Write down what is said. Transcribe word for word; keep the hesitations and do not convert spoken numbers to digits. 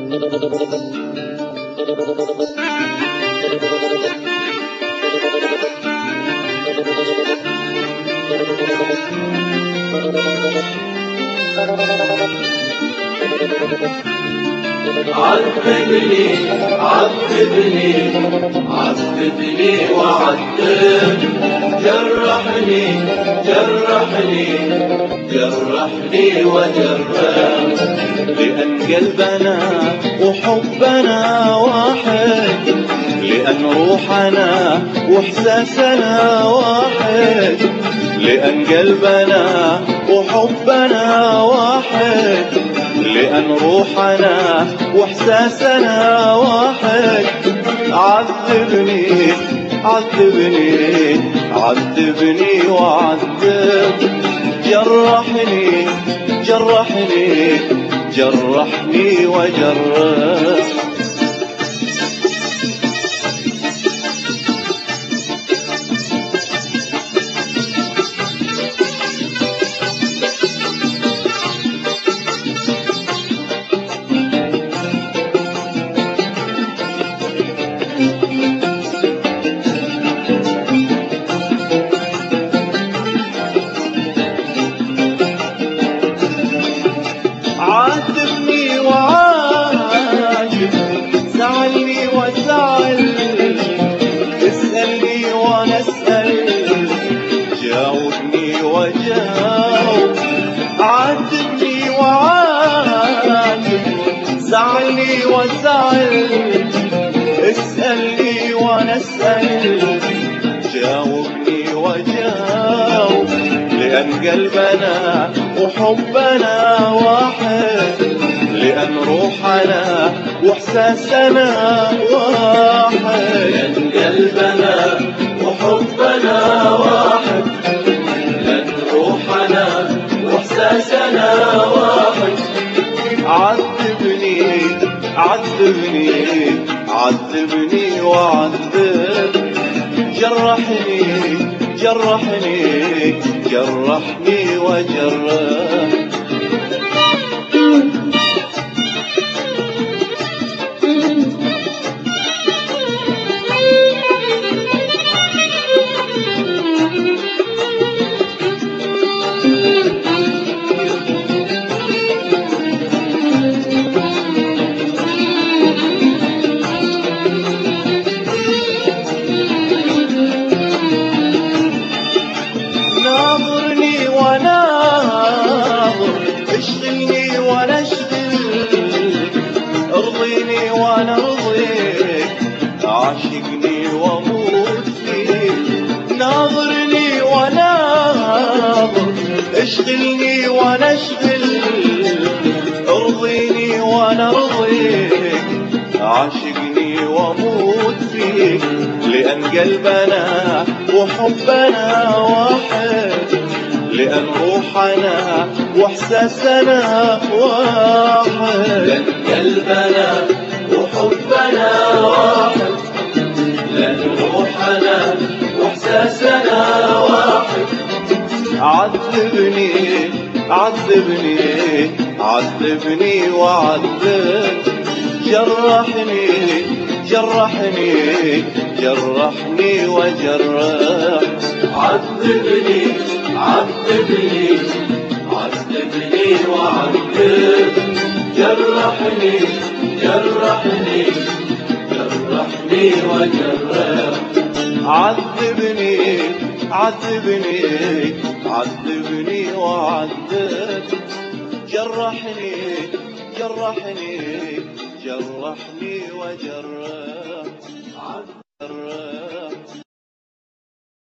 عذبني عذبني عذبني وعذب، جرحني جرحني جرحني وجرح، لأن قلبنا وحبنا واحد، لأن روحنا وإحساسنا واحد، لأن قلبنا وحبنا واحد، لأن روحنا وإحساسنا واحد. عذبني عذبني عذبني وعذب، جرحني جرحني جرحني وجرح. عاتبني وعاجب، زعلني وزعل، اسألني وانا اسأل، جاوبني وجاوب. عاتبني وعاجب، زعلني وزعل، اسألني وانا اسأل، جاوبني وجاوب، لأن قلبنا وحبنا واحد، لأن روحنا وإحساسنا واحد، لأن قلبنا وحبنا واحد، لأن روحنا وإحساسنا واحد. عذبني عذبني عذبني وعذب، جرحني جرحني جرحني وجرح. ناظرني وناظر، اشغلني وانا اشغل، ارضيني وانا ارضيك، عاشقني واموت فيك. ناظرني وناظر، اشغلني وانا اشغل، ارضيني وانا ارضيك، عاشقني واموت فيك، لأن قلبنا وحبنا واحد، لأن روحنا وإحساسنا واحد، لأن قلبنا وحبنا واحد، لأن روحنا وإحساسنا واحد. عذبني عذبني عذبني وعذب، جرحني جرحني جرحني وجرح. عذبني عذبني عذبني وعذب، جرحني جرحني جرحني وجرح. عذبني عذبني عذبني وعذب، جرحني جرحني جرحني وجرح.